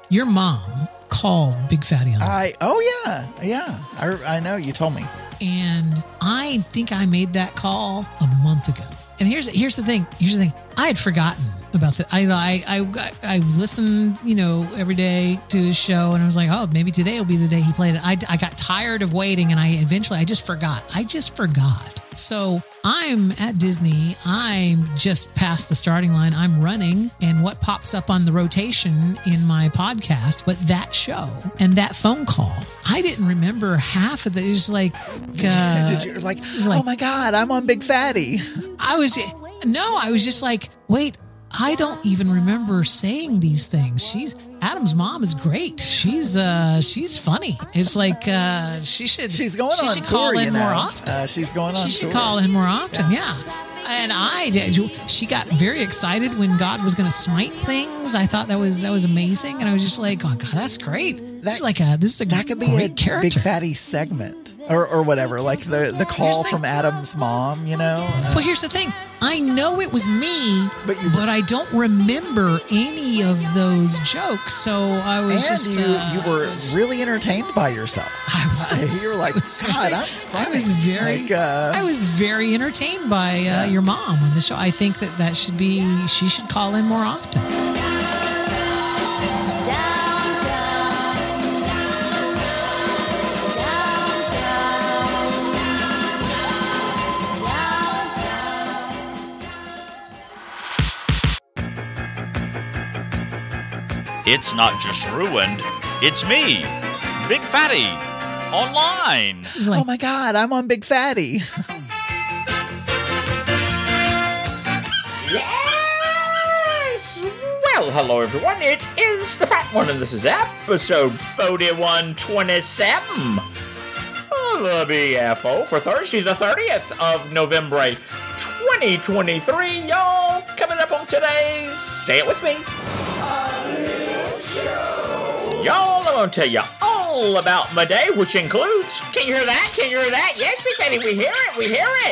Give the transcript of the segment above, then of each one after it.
Your mom called Big Fatty on the I know, you told me. and I think I made that call a month ago. And here's the thing. I had forgotten about that. I listened, every day to his show, and I was like, oh, maybe today will be the day he played it. I got tired of waiting, and I just forgot. So I'm at Disney. I'm just past the starting line. I'm running, and what pops up on the rotation in my podcast, but that show and that phone call, I didn't remember half of it. It was like, Did you like, oh my God, I'm on Big Fatty. I was just like, wait, I don't even remember saying these things. Adam's mom is great. She's funny. It's like she should call in more often. She's going on. She should call in more often. Yeah. And she got very excited when God was going to smite things. I thought that was amazing, and I was just like, oh God, that's great. This is a that could be great a character. Big Fatty segment or whatever, like the call from Adam's mom. But here's the thing. I know it was me, but I don't remember any of those jokes. So I was you were really entertained by yourself. I was. You were like, God, I'm funny. I was very entertained by your mom on the show. I think she should call in more often. It's not just ruined, it's me, Big Fatty, online. Oh my God, I'm on Big Fatty. Yes! Well, hello everyone, it is the Fat One, and this is episode 4127 of the BFO for Thursday, the 30th of November, 2023. Y'all, coming up on today's Say It With Me. Y'all, I'm going to tell you all about my day, which includes... Can you hear that? Yes, Big Fatty, we hear it.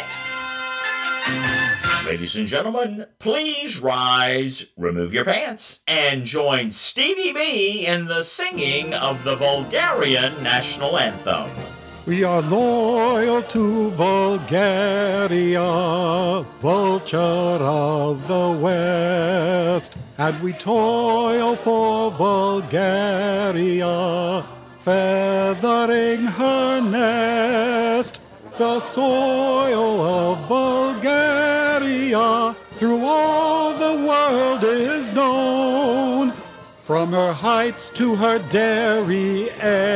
Ladies and gentlemen, please rise, remove your pants, and join Stevie B in the singing of the Bulgarian national anthem. We are loyal to Bulgaria, vulture of the West, and we toil for Bulgaria, feathering her nest. The soil of Bulgaria through all the world is known, from her heights to her dairy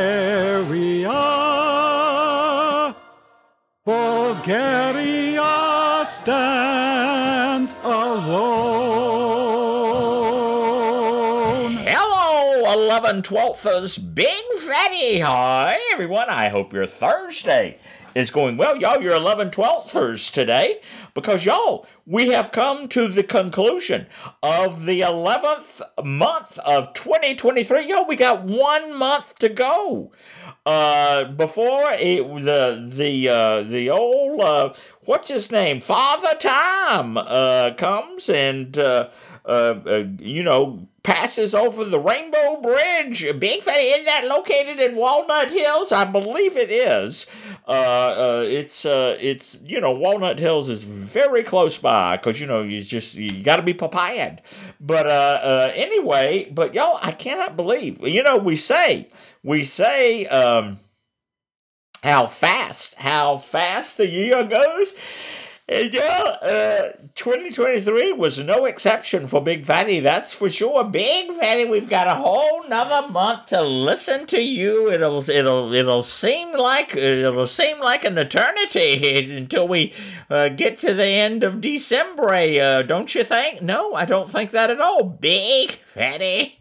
area. Bulgaria stands alone. Hello, 11/12ers, Big Fatty. Hi, everyone. I hope your Thursday is going well. Y'all, you're 11/12ers today because, y'all, we have come to the conclusion of the 11th month of 2023. Yo, we got 1 month to go. Before the old what's his name, Father Time comes and passes over the Rainbow Bridge. Big Fatty, is that located in Walnut Hills? I believe it is. It's Walnut Hills is very close by because you got to be papaya'd. But anyway, but y'all, I cannot believe. We say how fast the year goes. And 2023 was no exception for Big Fatty, that's for sure. Big Fatty, we've got a whole nother month to listen to you. It'll seem like an eternity until we get to the end of December. Don't you think? No, I don't think that at all. Big Fatty.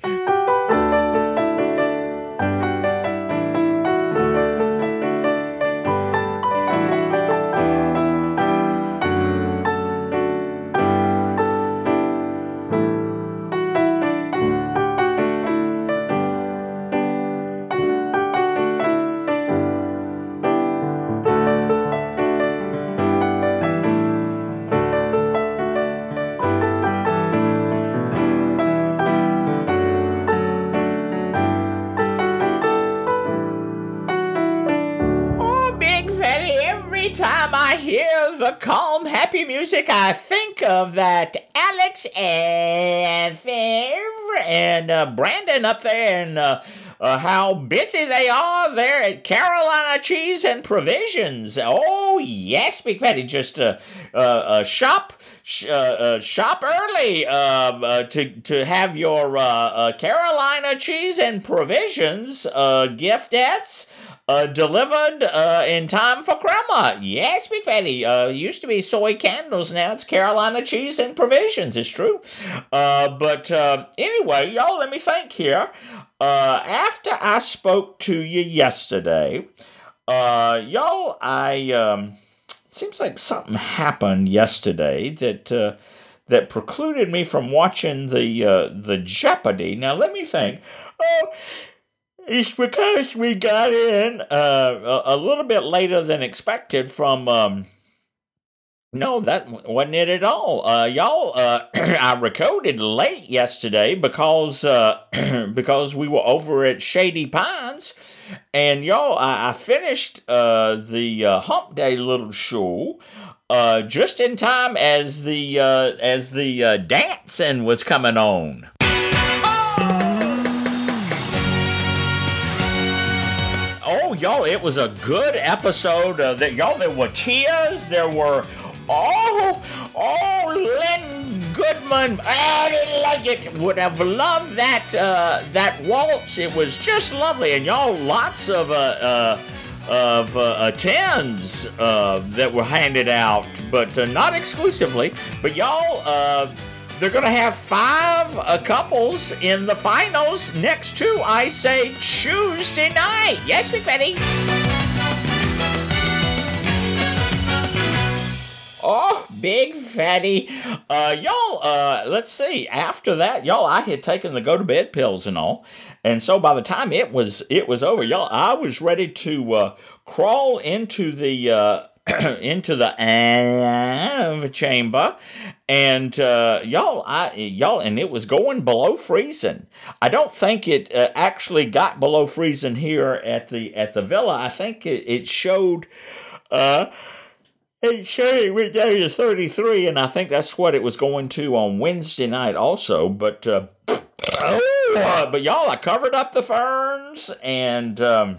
calm, happy music, I think of that Alex and Brandon up there and how busy they are there at Carolina Cheese and Provisions. Oh, yes, Big Fatty, just shop early to have your Carolina Cheese and Provisions giftettes delivered in time for Crema. Yes, Big Fatty. Used to be soy candles. Now it's Carolina Cheese and Provisions. It's true. But anyway, y'all, let me think here. After I spoke to you yesterday, y'all, seems like something happened yesterday that precluded me from watching the Jeopardy. Now let me think. Oh, it's because we got in a little bit later than expected from. No, that wasn't it at all. Y'all, I recorded late yesterday because we were over at Shady Pines, and y'all, I finished the Hump Day little show just in time as the dancing was coming on. Oh, y'all, it was a good episode. There were tears. There were. Len Goodman. I didn't like it. Would have loved that waltz. It was just lovely. And y'all, lots of tens that were handed out, but not exclusively. But y'all, they're going to have 5 couples in the finals next to, I say, Tuesday night. Yes, Big Fatty. Oh, Big Fatty. Y'all, let's see. After that, y'all, I had taken the go-to-bed pills and all. And so by the time it was over, y'all, I was ready to crawl into the chamber. And y'all, and it was going below freezing. I don't think it actually got below freezing here at the villa. I think it showed... It went down to 33, and I think that's what it was going to on Wednesday night also. But but y'all, I covered up the ferns and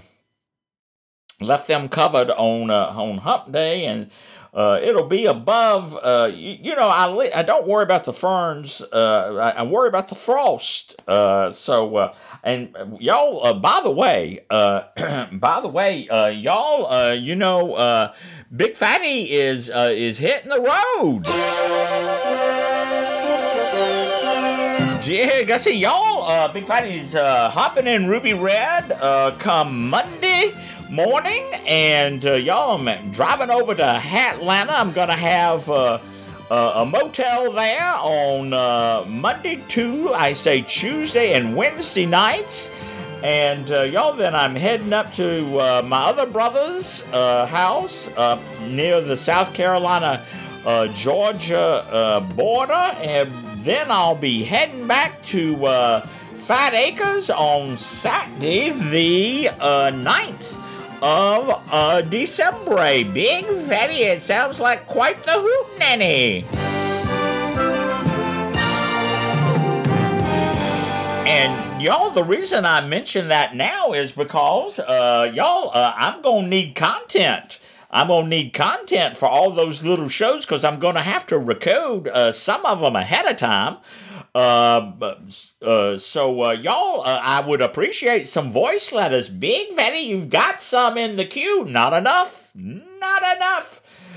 left them covered on Hump Day, and it'll be above. I don't worry about the ferns. I worry about the frost. And y'all, by the way, y'all, Big Fatty is hitting the road. Yeah, I see y'all. Big Fatty's hopping in Ruby Red come Monday morning, and y'all, I'm driving over to Atlanta. I'm gonna have a motel there on Monday, Tuesday, and Wednesday nights. And y'all, then I'm heading up to my other brother's house near the South Carolina Georgia border, and then I'll be heading back to Fat Acres on Saturday, the 9th of December. Big Fatty, it sounds like quite the hootenanny. And y'all, the reason I mention that now is because, I'm going to need content. I'm going to need content for all those little shows because I'm going to have to record some of them ahead of time. Y'all, I would appreciate some voice letters. Big Fatty, you've got some in the queue. Not enough. Not enough.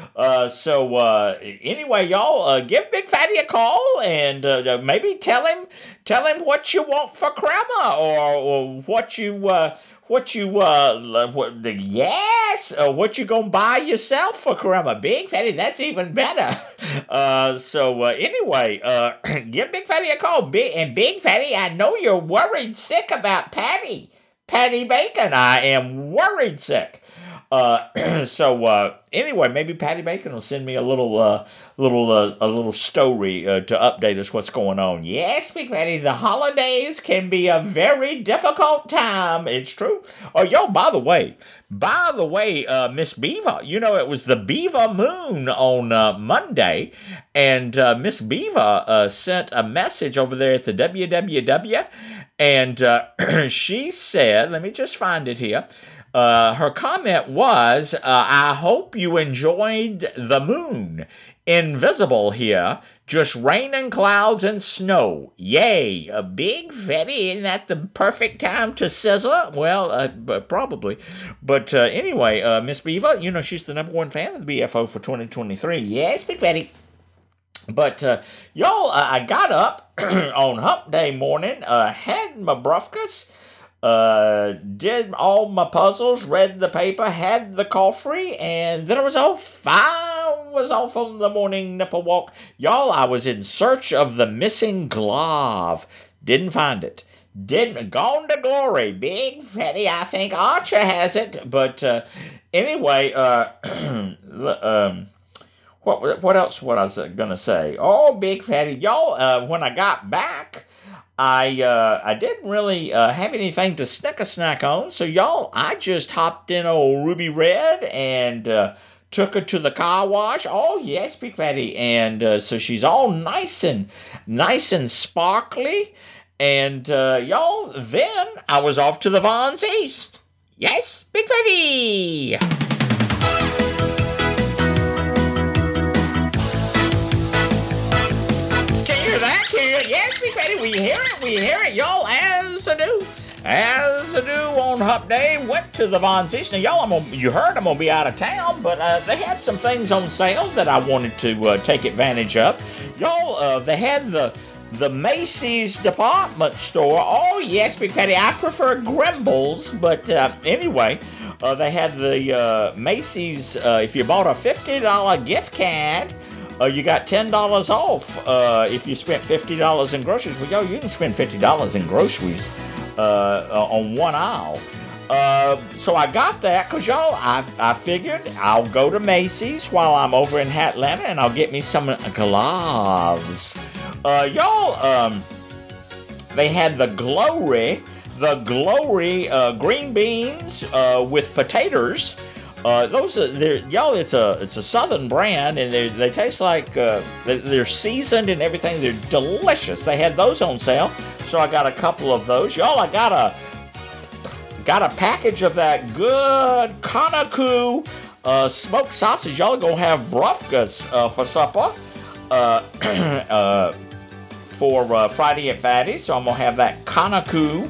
Anyway, y'all, give Big Fatty a call and maybe tell him what you want for crema or what you gonna buy yourself for crema. Big Fatty, that's even better. Anyway, give Big Fatty a call. Big Fatty, I know you're worried sick about Patty Bacon. I am worried sick. Anyway, maybe Patty Bacon will send me a little story to update us what's going on. Yes, Big Patty, the holidays can be a very difficult time. It's true. Oh, yo, by the way, Miss Beaver, it was the Beaver Moon on Monday, and Miss Beaver sent a message over there at the WWW, and she said, let me just find it here. Her comment was, I hope you enjoyed the moon. Invisible here, just rain and clouds and snow. Yay, a Big Fatty, isn't that the perfect time to sizzle? Well, probably. But anyway, Miss Beaver, she's the #1 fan of the BFO for 2023. Yes, Big Fatty. But, y'all, I got up on Hump Day morning, had my brufkas, did all my puzzles, read the paper, had the coffee, and then I was off. I was off on the morning nipple walk. Y'all, I was in search of the missing glove. Didn't find it. Gone to glory. Big Fatty, I think Archer has it. But anyway, what else was I going to say? Oh, Big Fatty, y'all, when I got back, I didn't really have anything to snick a snack on, so y'all, I just hopped in old Ruby Red and took her to the car wash. Oh yes, Big Fatty, and so she's all nice and sparkly, and y'all, then I was off to the Vons East. Yes, Big Fatty. Yes, Big Fatty, we hear it, y'all, as I do on Hump Day. Went to the Vons East. Now, y'all, you heard I'm going to be out of town, but they had some things on sale that I wanted to take advantage of. Y'all, they had the Macy's department store. Oh, yes, Big Fatty, I prefer Grimble's, but anyway, they had the Macy's, if you bought a $50 gift card, you got $10 off if you spent $50 in groceries. Well, you can spend $50 in groceries on one aisle. So I got that because, y'all, I figured I'll go to Macy's while I'm over in Atlanta and I'll get me some gloves. Y'all, they had the Glory green beans with potatoes. Y'all, it's a Southern brand, and they taste like they're seasoned and everything. They're delicious. They had those on sale, so I got a couple of those. Y'all, I got a package of that good Conacu smoked sausage. Y'all are gonna have brufkas for supper for Friday at Fatty, so I'm gonna have that Conacu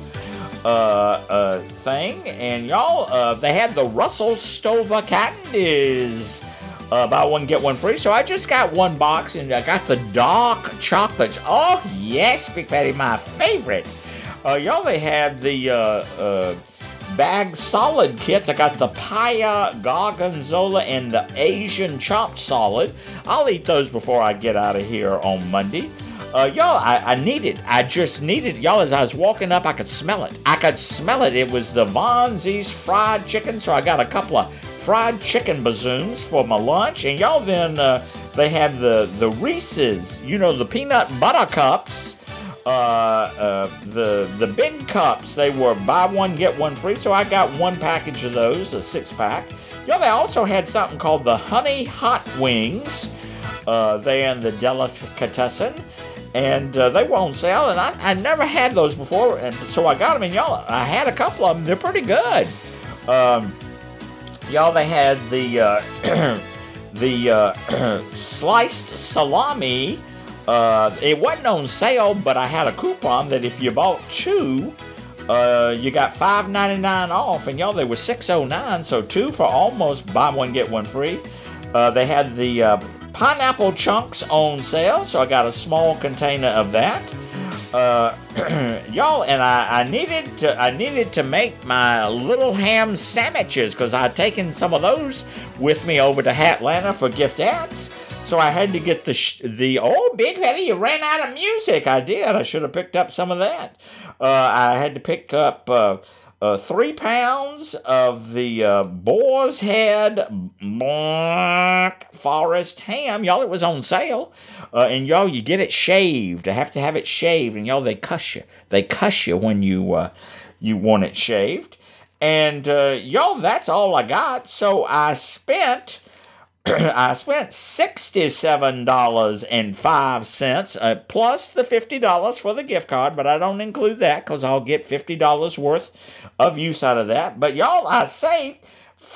thing, and y'all, they had the Russell Stover candies, buy one get one free. So I just got one box, and I got the dark chocolates. Oh yes, Big Fatty, my favorite. Y'all, they had the bag solid kits. I got the Paya Gorgonzola and the Asian chopped solid. I'll eat those before I get out of here on Monday. Y'all, I just needed, y'all, as I was walking up, I could smell it. It was the Vons East fried chicken, so I got a couple of fried chicken bazooms for my lunch. And y'all, then they had the Reese's, the peanut butter cups, the big cups. They were buy one, get one free, so I got one package of those, a 6-pack. Y'all, they also had something called the Honey Hot Wings, there in the Delicatessen. And they were on sale, and I never had those before, and so I got them. And y'all, I had a couple of them. They're pretty good. Y'all, they had the sliced salami. It wasn't on sale, but I had a coupon that if you bought 2, you got $5.99 off. And y'all, they were $6.09, so 2 for almost buy one get one free. They had the pineapple chunks on sale, so I got a small container of that. Y'all, and I needed to make my little ham sandwiches because I had taken some of those with me over to Atlanta for giftettes. So I had to get the Big Fatty, you ran out of music. I did. I should have picked up some of that. I had to pick up 3 pounds of the Boar's Head Black Forest ham. Y'all, it was on sale. And y'all, you get it shaved. I have to have it shaved. And y'all, they cuss you. They cuss you when you want it shaved. And y'all, that's all I got. So I spent $67.05 plus the $50 for the gift card, but I don't include that because I'll get $50 worth of use out of that. But y'all, I saved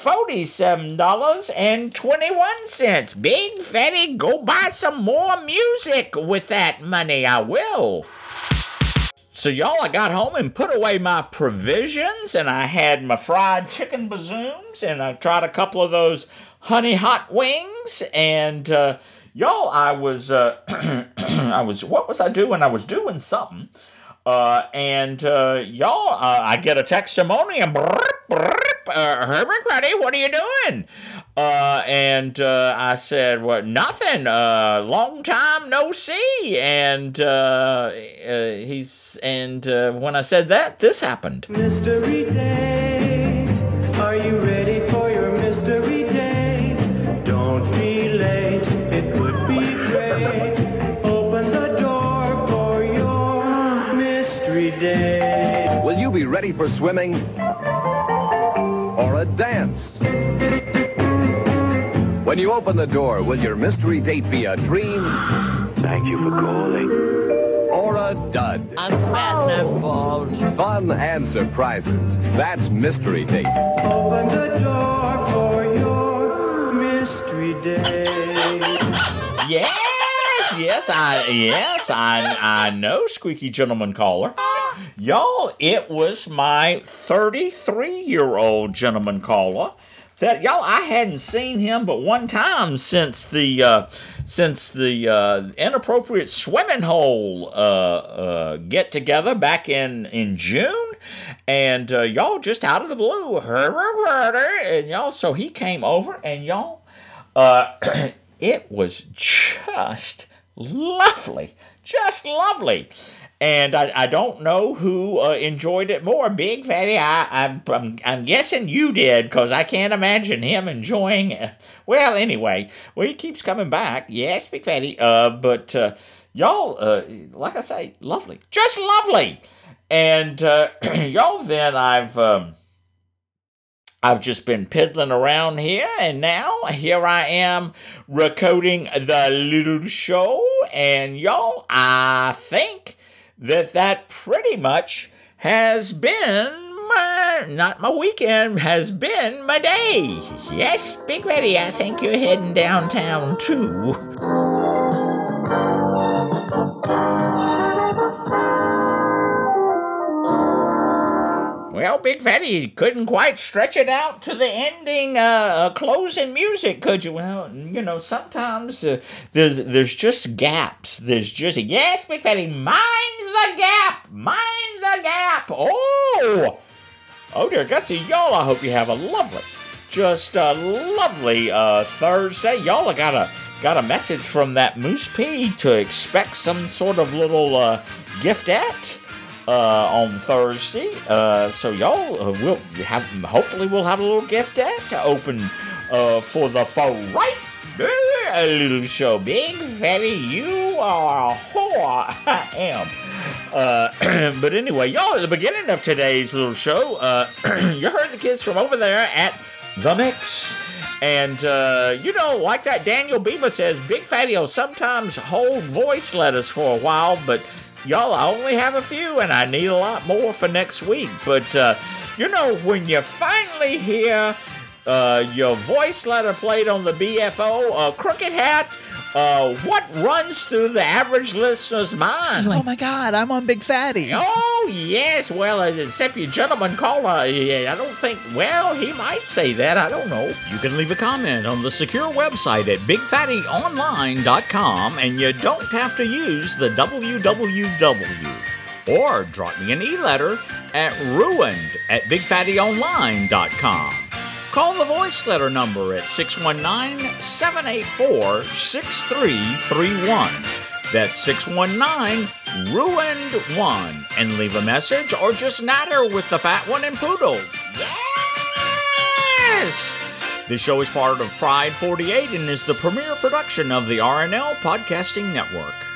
$47.21. Big Fatty, go buy some more music with that money. I will. So y'all, I got home and put away my provisions, and I had my fried chicken bazooms, and I tried a couple of those honey hot wings, and y'all, I was what was I doing? I was doing something, and y'all, I get a testimony, and Herbert, buddy, what are you doing? And I said, well, nothing. Long time no see. And when I said that, this happened. Mystery date, are you ready for your mystery date? Don't be late, it would be great. Open the door for your mystery date. Will you be ready for swimming or a dance? When you open the door, will your mystery date be a dream? Thank you for calling. Or a dud? I'm fat and I'm bald. Fun and surprises. That's Mystery Date. Open the door for your mystery date. Yes, I know, Squeaky Gentleman Caller. Y'all, it was my 33-year-old gentleman caller that, y'all, I hadn't seen him but one time since the inappropriate swimming hole get together back in June, and y'all, just out of the blue, and y'all, so he came over, and y'all, it was just lovely. And I don't know who enjoyed it more, Big Fatty. I'm guessing you did, because I can't imagine him enjoying it. Well, anyway, he keeps coming back. Yes, Big Fatty. But y'all, like I say, lovely, just lovely. And y'all, then I've just been piddling around here, and now here I am recording the little show, and y'all, I think that pretty much has been not my weekend, has been my day. Yes, Big Fatty, I think you're heading downtown too. Well, Big Fatty, couldn't quite stretch it out to the ending closing music, could you? Well, you know, sometimes there's just gaps. There's just, yes, Big Fatty, mind the gap. Oh, dear Gussie, y'all, I hope you have a lovely Thursday. Y'all, I got a message from that Moose P to expect some sort of little giftette on Thursday. So y'all, hopefully we'll have a little giftette to open for the right little show. Big Fatty, you are a whore. I am. But anyway, y'all, at the beginning of today's little show, you heard the kids from over there at The Mix. And, you know, like that Daniel Bieber says, Big Fatty will sometimes hold voice letters for a while, but y'all, I only have a few, and I need a lot more for next week. But, you know, when you finally hear your voice letter played on the BFO, Crooked Hat, what runs through the average listener's mind? Oh, my God, I'm on Big Fatty. Oh, yes. Well, except your gentleman caller, I don't think, well, he might say that. I don't know. You can leave a comment on the secure website at BigFattyOnline.com, and you don't have to use the www. Or drop me an e-letter at ruined@BigFattyOnline.com. Call the voice letter number at 619-784-6331. That's 619 Ruined1 and leave a message or just natter with the Fat One and Poodle. Yes! This show is part of Pride 48 and is the premier production of the RNL Podcasting Network.